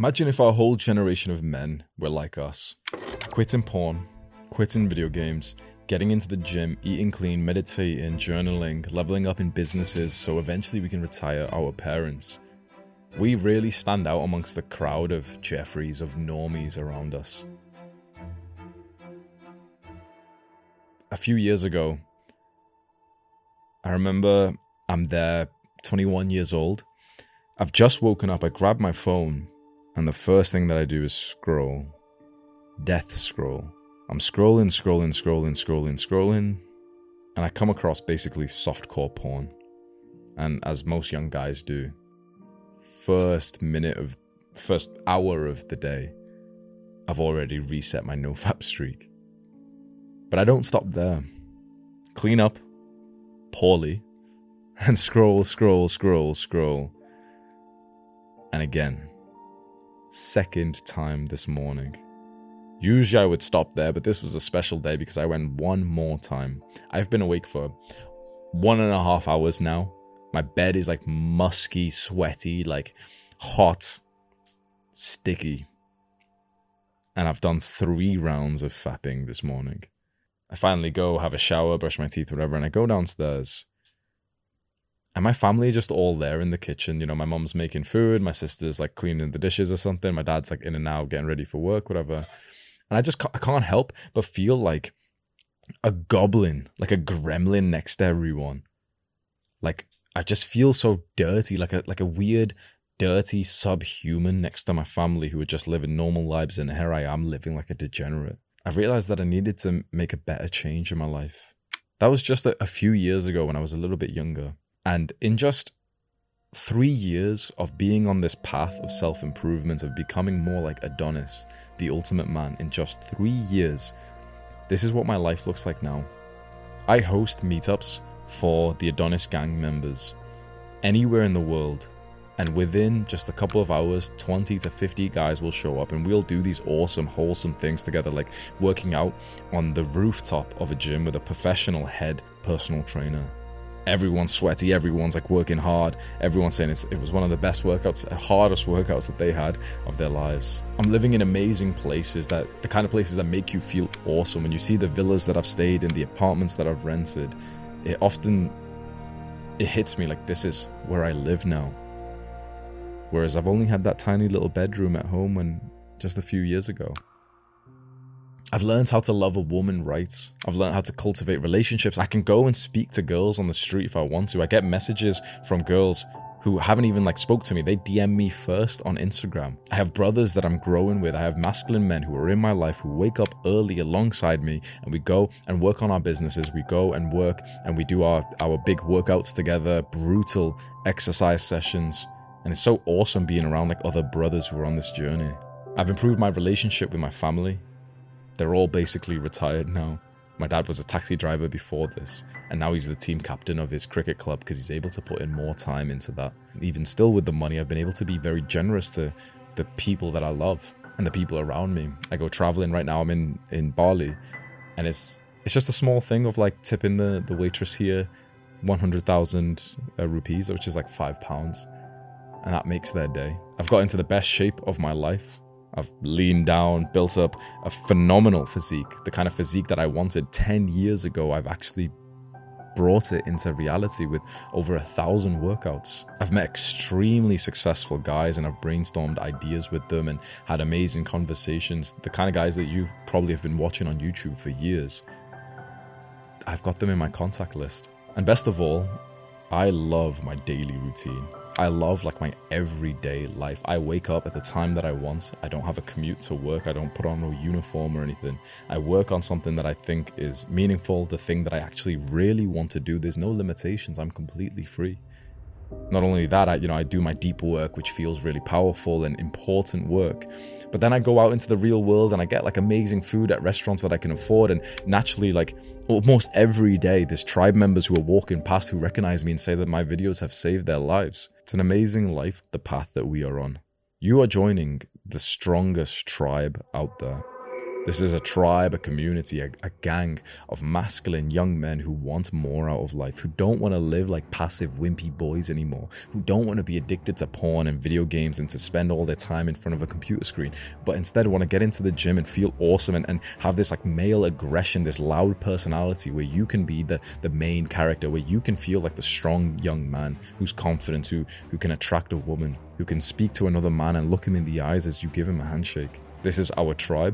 Imagine if our whole generation of men were like us. Quitting porn, quitting video games, getting into the gym, eating clean, meditating, journaling, leveling up in businesses so eventually we can retire our parents. We really stand out amongst the crowd of Jeffreys, of normies around us. A few years ago, I remember I'm there, 21 years old. I've just woken up, I grab my phone, and the first thing that I do is scroll. Death scroll. I'm scrolling, and I come across basically softcore porn. And as most young guys do, first hour of the day, I've already reset my nofap streak. But I don't stop there. Clean up, poorly, and scroll. And again, second time this morning. Usually I would stop there, but this was a special day because I went one more time. I've been awake for 1.5 hours now. My bed is like musky, sweaty, like hot, sticky. And I've done 3 rounds of fapping this morning. I finally go, have a shower, brush my teeth, whatever, and I go downstairs. And my family are just all there in the kitchen. You know, my mom's making food, my sister's like cleaning the dishes or something, my dad's like in and out, getting ready for work, whatever. And I can't help but feel like a goblin, like a gremlin next to everyone. Like, I just feel so dirty, like a weird, dirty subhuman next to my family who are just living normal lives, and here I am living like a degenerate. I realized that I needed to make a better change in my life. That was just a few years ago when I was a little bit younger. And in just 3 years of being on this path of self-improvement, of becoming more like Adonis, the ultimate man, in just 3 years, this is what my life looks like now. I host meetups for the Adonis gang members anywhere in the world. And within just a couple of hours, 20 to 50 guys will show up and we'll do these awesome, wholesome things together, like working out on the rooftop of a gym with a professional head personal trainer. Everyone's sweaty, everyone's like working hard, everyone's saying it was one of the best workouts, hardest workouts that they had of their lives. I'm living in amazing places, the kind of places that make you feel awesome. When you see the villas that I've stayed in, the apartments that I've rented, it hits me like this is where I live now. Whereas I've only had that tiny little bedroom at home when just a few years ago. I've learned how to love a woman right. I've learned how to cultivate relationships. I can go and speak to girls on the street if I want to. I get messages from girls who haven't even spoke to me. They DM me first on Instagram. I have brothers that I'm growing with. I have masculine men who are in my life who wake up early alongside me, and we go and work on our businesses. We go and work and we do our big workouts together, brutal exercise sessions. And it's so awesome being around other brothers who are on this journey. I've improved my relationship with my family. They're all basically retired now. My dad was a taxi driver before this, and now he's the team captain of his cricket club because he's able to put in more time into that. Even still with the money, I've been able to be very generous to the people that I love and the people around me. I go traveling right now. I'm in Bali, and it's just a small thing of tipping the waitress here 100,000 rupees, which is £5. And that makes their day. I've got into the best shape of my life. I've leaned down, built up a phenomenal physique, the kind of physique that I wanted 10 years ago. I've actually brought it into reality with over 1,000 workouts. I've met extremely successful guys and I've brainstormed ideas with them and had amazing conversations. The kind of guys that you probably have been watching on YouTube for years. I've got them in my contact list. And best of all, I love my daily routine. I love my everyday life. I wake up at the time that I want. I don't have a commute to work. I don't put on no uniform or anything. I work on something that I think is meaningful, the thing that I actually really want to do. There's no limitations. I'm completely free. Not only that, I do my deep work, which feels really powerful and important work. But then I go out into the real world and I get amazing food at restaurants that I can afford. And naturally, almost every day, there's tribe members who are walking past who recognize me and say that my videos have saved their lives. It's an amazing life, the path that we are on. You are joining the strongest tribe out there. This is a tribe, a community, a gang of masculine young men who want more out of life, who don't want to live like passive, wimpy boys anymore, who don't want to be addicted to porn and video games and to spend all their time in front of a computer screen, but instead want to get into the gym and feel awesome and have this like male aggression, this loud personality where you can be the main character, where you can feel like the strong young man who's confident, who can attract a woman, who can speak to another man and look him in the eyes as you give him a handshake. This is our tribe.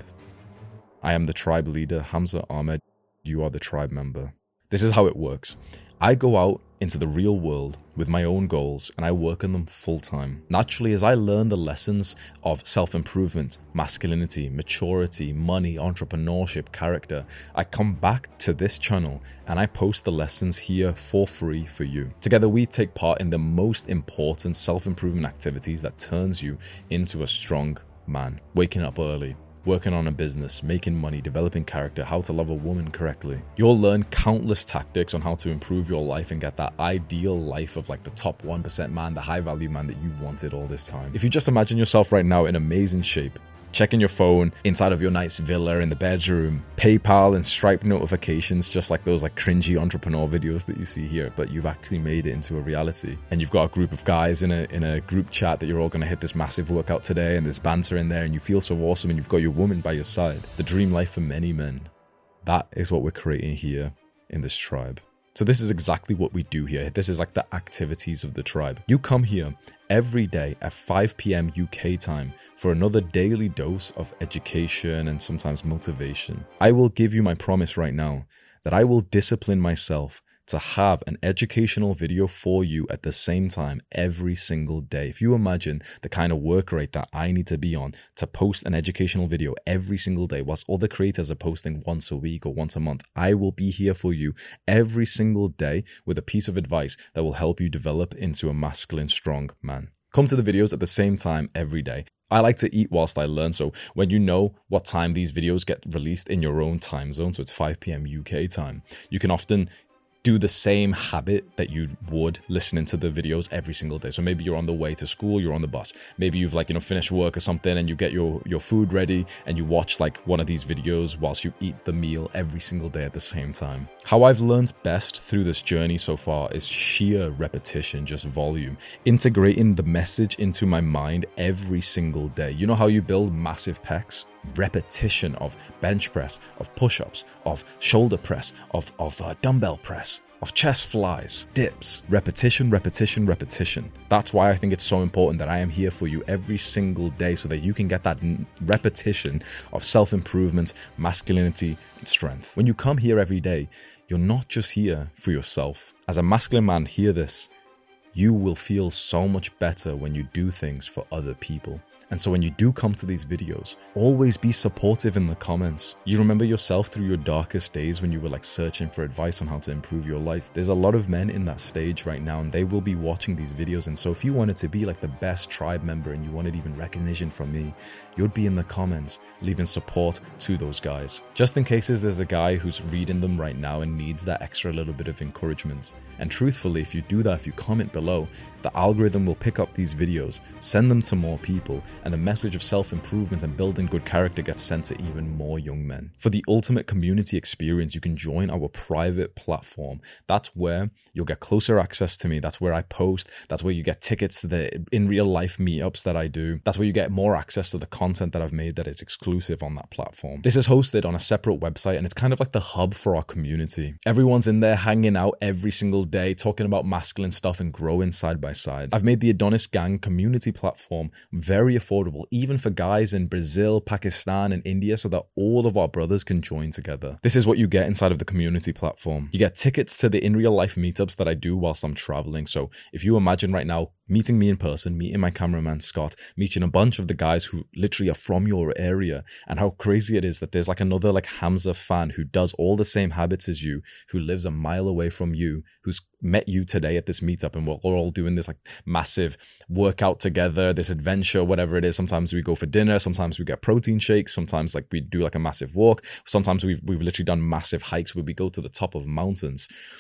I am the tribe leader, Hamza Ahmed. You are the tribe member. This is how it works. I go out into the real world with my own goals and I work on them full time. Naturally, as I learn the lessons of self-improvement, masculinity, maturity, money, entrepreneurship, character, I come back to this channel and I post the lessons here for free for you. Together, we take part in the most important self-improvement activities that turns you into a strong man. Waking up early, working on a business, making money, developing character, how to love a woman correctly. You'll learn countless tactics on how to improve your life and get that ideal life of like the top 1% man, the high value man that you've wanted all this time. If you just imagine yourself right now in amazing shape, checking your phone inside of your nice villa in the bedroom, PayPal and Stripe notifications, just like those like cringy entrepreneur videos that you see here, but you've actually made it into a reality. And you've got a group of guys in a group chat that you're all going to hit this massive workout today, and there's banter in there and you feel so awesome and you've got your woman by your side. The dream life for many men. That is what we're creating here in this tribe. So this is exactly what we do here. This is like the activities of the tribe. You come here every day at 5 p.m. UK time for another daily dose of education and sometimes motivation. I will give you my promise right now that I will discipline myself to have an educational video for you at the same time every single day. If you imagine the kind of work rate that I need to be on to post an educational video every single day, whilst other creators are posting once a week or once a month, I will be here for you every single day with a piece of advice that will help you develop into a masculine, strong man. Come to the videos at the same time every day. I like to eat whilst I learn, so when you know what time these videos get released in your own time zone, so it's 5 p.m. UK time, you can often do the same habit that you would listening to the videos every single day. So maybe you're on the way to school, you're on the bus. Maybe you've like, finished work or something and you get your food ready and you watch like one of these videos whilst you eat the meal every single day at the same time. How I've learned best through this journey so far is sheer repetition, just volume, integrating the message into my mind every single day. You know how you build massive pecs? Repetition of bench press, of push-ups, of shoulder press, of dumbbell press, of chest flies, dips, repetition, repetition, repetition. That's why I think it's so important that I am here for you every single day so that you can get that repetition of self-improvement, masculinity, and strength. When you come here every day, you're not just here for yourself. As a masculine man, hear this. You will feel so much better when you do things for other people. And so when you do come to these videos, always be supportive in the comments. You remember yourself through your darkest days when you were like searching for advice on how to improve your life. There's a lot of men in that stage right now and they will be watching these videos. And so if you wanted to be like the best tribe member and you wanted even recognition from me, you'd be in the comments leaving support to those guys. Just in cases there's a guy who's reading them right now and needs that extra little bit of encouragement. And truthfully, if you do that, if you comment below, the algorithm will pick up these videos, send them to more people, and the message of self-improvement and building good character gets sent to even more young men. For the ultimate community experience, you can join our private platform. That's where you'll get closer access to me. That's where I post. That's where you get tickets to the in real life meetups that I do. That's where you get more access to the content that I've made that is exclusive on that platform. This is hosted on a separate website and it's kind of like the hub for our community. Everyone's in there hanging out every single day, talking about masculine stuff and growing side by side. I've made the Adonis Gang community platform very affordable, even for guys in Brazil, Pakistan, and India, so that all of our brothers can join together. This is what you get inside of the community platform. You get tickets to the in real life meetups that I do whilst I'm traveling. So if you imagine right now meeting me in person, meeting my cameraman Scott, meeting a bunch of the guys who literally are from your area, and how crazy it is that there's like another like Hamza fan who does all the same habits as you, who lives a mile away from you, who's met you today at this meetup, and we're all doing this like massive workout together, this adventure, whatever it is. Sometimes we go for dinner, sometimes we get protein shakes, sometimes like we do like a massive walk, sometimes we've literally done massive hikes where we go to the top of mountains.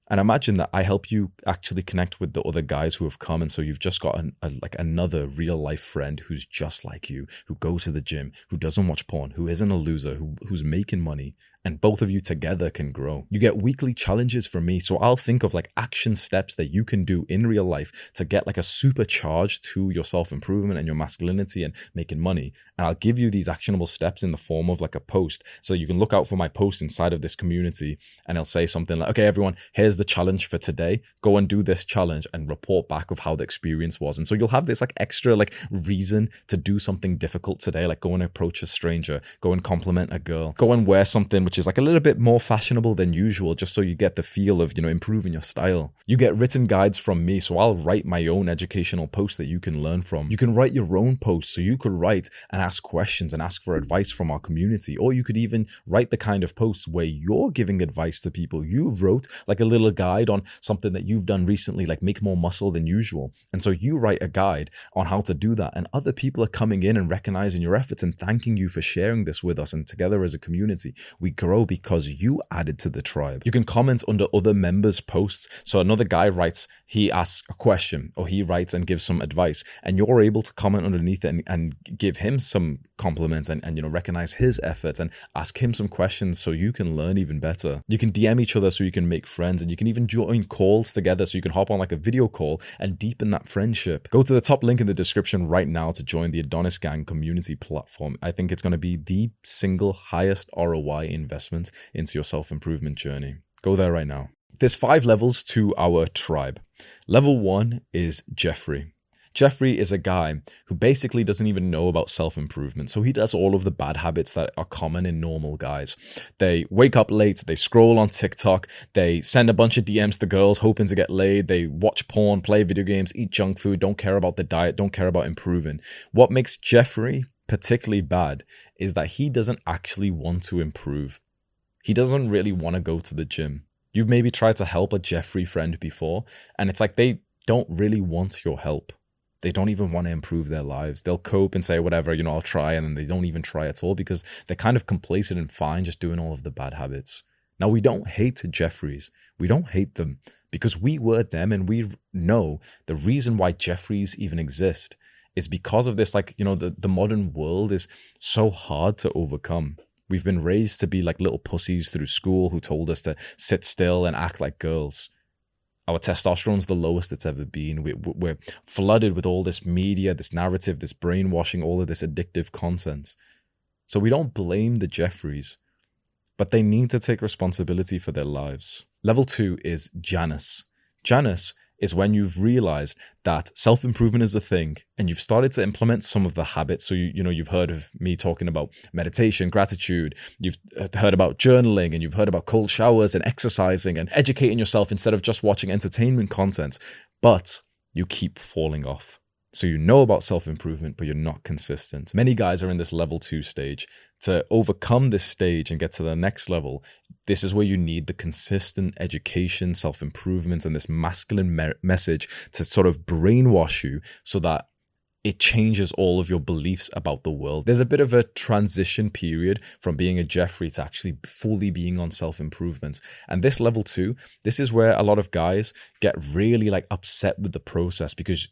And imagine that I help you actually connect with the other guys who have come. And so you've just got like another real life friend who's just like you, who goes to the gym, who doesn't watch porn, who isn't a loser, who's making money. And both of you together can grow. You get weekly challenges from me. So I'll think of like action steps that you can do in real life to get like a supercharge to your self-improvement and your masculinity and making money. And I'll give you these actionable steps in the form of like a post. So you can look out for my post inside of this community, and it'll say something like, okay, everyone, here's the challenge for today. Go and do this challenge and report back of how the experience was. And so you'll have this like extra like reason to do something difficult today, like go and approach a stranger, go and compliment a girl, go and wear something which is like a little bit more fashionable than usual, just so you get the feel of, improving your style. You get written guides from me, so I'll write my own educational posts that you can learn from. You can write your own posts, so you could write and ask questions and ask for advice from our community, or you could even write the kind of posts where you're giving advice to people. You wrote like a little guide on something that you've done recently, like make more muscle than usual. And so you write a guide on how to do that, and other people are coming in and recognizing your efforts and thanking you for sharing this with us. And together as a community, we grow because you added to the tribe. You can comment under other members' posts. So another guy writes, he asks a question, or he writes and gives some advice, and you're able to comment underneath it and give him some compliments and recognize his efforts and ask him some questions so you can learn even better. You can DM each other so you can make friends, and you can even join calls together so you can hop on like a video call and deepen that friendship. Go to the top link in the description right now to join the Adonis Gang community platform. I think it's going to be the single highest ROI investment into your self-improvement journey. Go there right now. There's 5 levels to our tribe. Level 1 is Jeffrey. Jeffrey is a guy who basically doesn't even know about self-improvement. So he does all of the bad habits that are common in normal guys. They wake up late, they scroll on TikTok, they send a bunch of DMs to girls hoping to get laid, they watch porn, play video games, eat junk food, don't care about the diet, don't care about improving. What makes Jeffrey particularly bad is that he doesn't actually want to improve. He doesn't really want to go to the gym. You've maybe tried to help a Jeffrey friend before, and it's like they don't really want your help. They don't even want to improve their lives. They'll cope and say, whatever, I'll try, and then they don't even try at all because they're kind of complacent and fine just doing all of the bad habits. Now, we don't hate Jeffreys. We don't hate them because we were them, and we know the reason why Jeffreys even exist is because of this, the modern world is so hard to overcome. We've been raised to be like little pussies through school who told us to sit still and act like girls. Our testosterone's the lowest it's ever been. We're flooded with all this media, this narrative, this brainwashing, all of this addictive content. So we don't blame the Jeffreys, but they need to take responsibility for their lives. Level 2 is Janus. Janus is when you've realized that self-improvement is a thing and you've started to implement some of the habits. So you've heard of me talking about meditation, gratitude, you've heard about journaling, and you've heard about cold showers and exercising and educating yourself instead of just watching entertainment content, but you keep falling off. So you know about self-improvement, but you're not consistent. Many guys are in this level 2 stage. To overcome this stage and get to the next level, this is where you need the consistent education, self-improvement, and this masculine message to sort of brainwash you so that it changes all of your beliefs about the world. There's a bit of a transition period from being a Jeffrey to actually fully being on self-improvement. And this level 2, this is where a lot of guys get really upset with the process because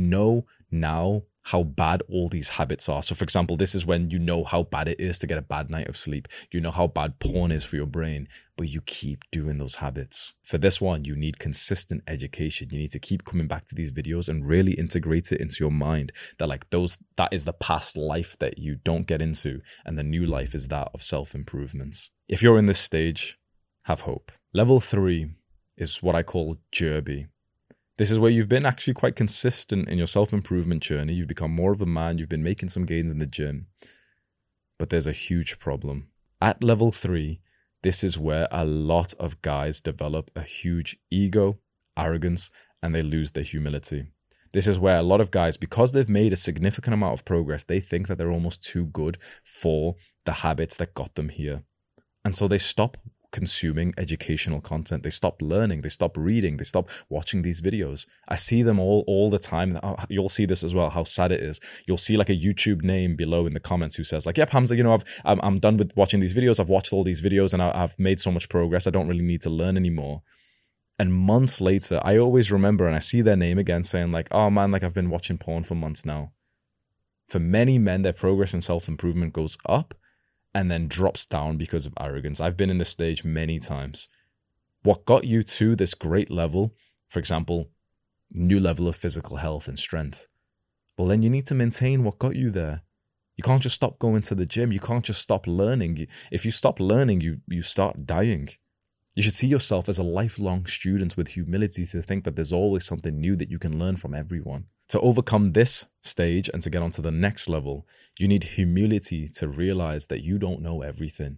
now how bad all these habits are. So for example, this is when you know how bad it is to get a bad night of sleep. You know how bad porn is for your brain, but you keep doing those habits. For this one, you need consistent education. You need to keep coming back to these videos and really integrate it into your mind that that is the past life that you don't get into, and the new life is that of self-improvement. If you're in this stage, have hope. Level 3 is what I call Jerby. This is where you've been actually quite consistent in your self-improvement journey. You've become more of a man. You've been making some gains in the gym. But there's a huge problem. At level 3, this is where a lot of guys develop a huge ego, arrogance, and they lose their humility. This is where a lot of guys, because they've made a significant amount of progress, they think that they're almost too good for the habits that got them here. And so they stop consuming educational content. They stop learning, they stop reading, they stop watching these videos. I see them all the time. You'll see this as well, how sad it is. You'll see a YouTube name below in the comments who says yep, Hamza, I'm done with watching these videos. I've watched all these videos and I've made so much progress. I don't really need to learn anymore. And months later, I always remember and I see their name again saying like, oh man, like I've been watching porn for months now. For many men, their progress in self-improvement goes up and then drops down because of arrogance. I've been in this stage many times. What got you to this great level, for example, new level of physical health and strength, well, then you need to maintain what got you there. You can't just stop going to the gym. You can't just stop learning. If you stop learning, you start dying. You should see yourself as a lifelong student with humility to think that there's always something new that you can learn from everyone. To overcome this stage and to get onto the next level, you need humility to realize that you don't know everything.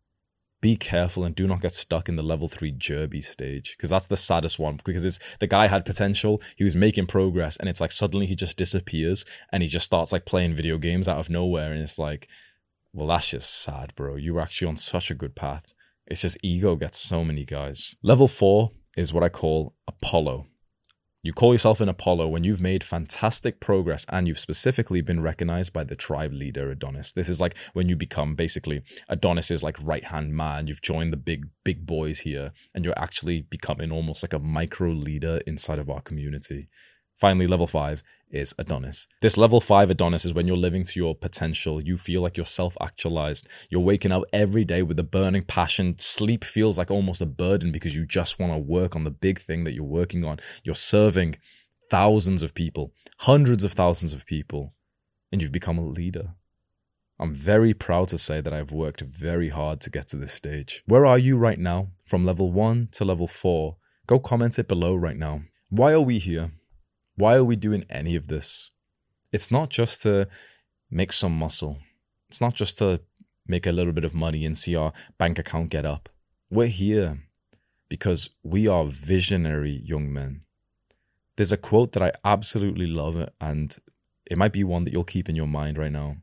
Be careful and do not get stuck in the level 3 Jerby stage, because that's the saddest one, because it's the guy had potential, he was making progress, and it's like suddenly he just disappears and he just starts like playing video games out of nowhere, and it's like, well, that's just sad, bro. You were actually on such a good path. It's just ego gets so many guys. Level 4 is what I call Apollo. You call yourself an Apollo when you've made fantastic progress and you've specifically been recognized by the tribe leader Adonis. This is like when you become basically Adonis's like right-hand man. You've joined the big boys here and you're actually becoming almost like a micro leader inside of our community. Finally, level 5 is Adonis. This level 5 Adonis is when you're living to your potential. You feel like you're self-actualized. You're waking up every day with a burning passion. Sleep feels like almost a burden because you just want to work on the big thing that you're working on. You're serving thousands of people, hundreds of thousands of people, and you've become a leader. I'm very proud to say that I've worked very hard to get to this stage. Where are you right now? From level 1 to level 4? Go comment it below right now. Why are we here? Why are we doing any of this? It's not just to make some muscle. It's not just to make a little bit of money and see our bank account get up. We're here because we are visionary young men. There's a quote that I absolutely love, and it might be one that you'll keep in your mind right now.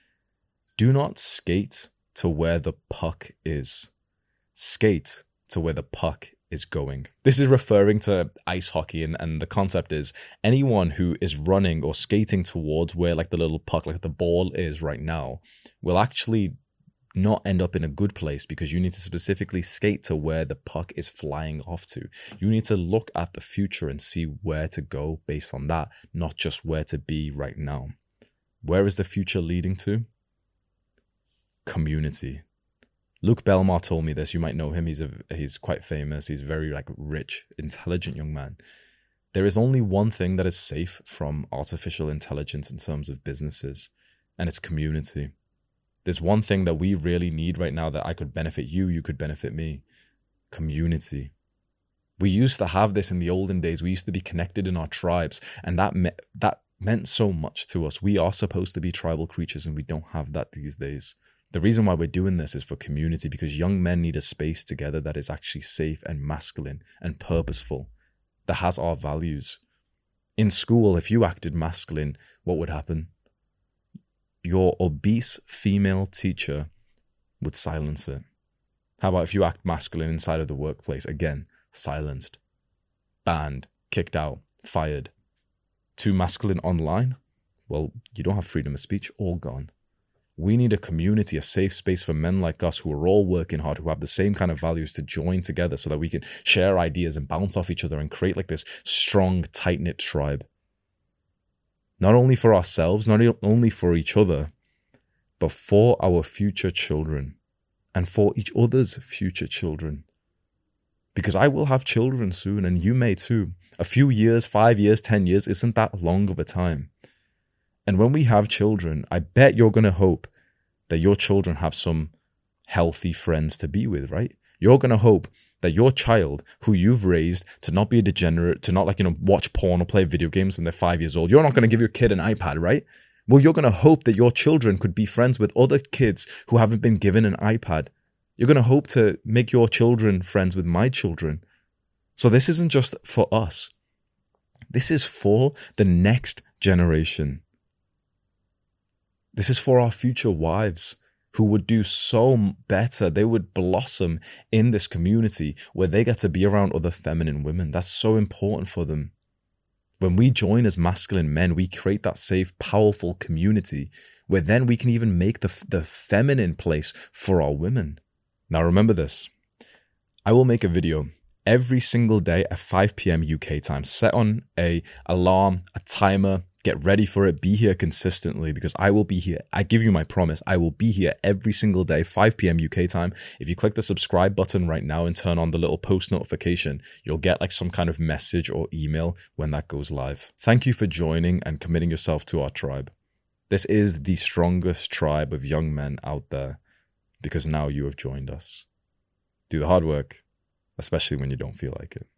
Do not skate to where the puck is. Skate to where the puck is going. This is referring to ice hockey, and the concept is anyone who is running or skating towards where like the little puck, like the ball is right now, will actually not end up in a good place because you need to specifically skate to where the puck is flying off to. You need to look at the future and see where to go based on that, not just where to be right now. Where is the future leading to? Community. Luke Belmar told me this. You might know him. He's quite famous. He's very like rich, intelligent young man. There is only one thing that is safe from artificial intelligence in terms of businesses, and it's community. There's one thing that we really need right now that I could benefit you, you could benefit me. Community. We used to have this in the olden days. We used to be connected in our tribes, and that meant so much to us. We are supposed to be tribal creatures, and we don't have that these days. The reason why we're doing this is for community, because young men need a space together that is actually safe and masculine and purposeful, that has our values. In school, if you acted masculine, what would happen? Your obese female teacher would silence it. How about if you act masculine inside of the workplace? Again, silenced, banned, kicked out, fired. Too masculine online? Well, you don't have freedom of speech, all gone. We need a community, a safe space for men like us who are all working hard, who have the same kind of values, to join together so that we can share ideas and bounce off each other and create like this strong, tight-knit tribe. Not only for ourselves, not only for each other, but for our future children and for each other's future children. Because I will have children soon, and you may too. A few years, 5 years, 10 years isn't that long of a time. And when we have children, I bet you're going to hope that your children have some healthy friends to be with, right? You're going to hope that your child, who you've raised to not be a degenerate, to not watch porn or play video games when they're 5 years old, you're not going to give your kid an iPad, right? Well, you're going to hope that your children could be friends with other kids who haven't been given an iPad. You're going to hope to make your children friends with my children. So this isn't just for us. This is for the next generation. This is for our future wives who would do so better. They would blossom in this community where they get to be around other feminine women. That's so important for them. When we join as masculine men, we create that safe, powerful community where then we can even make the feminine place for our women. Now remember this. I will make a video every single day at 5 p.m. UK time. Set on a alarm, a timer, get ready for it, be here consistently because I will be here. I give you my promise. I will be here every single day, 5 p.m. UK time. If you click the subscribe button right now and turn on the little post notification, you'll get like some kind of message or email when that goes live. Thank you for joining and committing yourself to our tribe. This is the strongest tribe of young men out there because now you have joined us. Do the hard work, especially when you don't feel like it.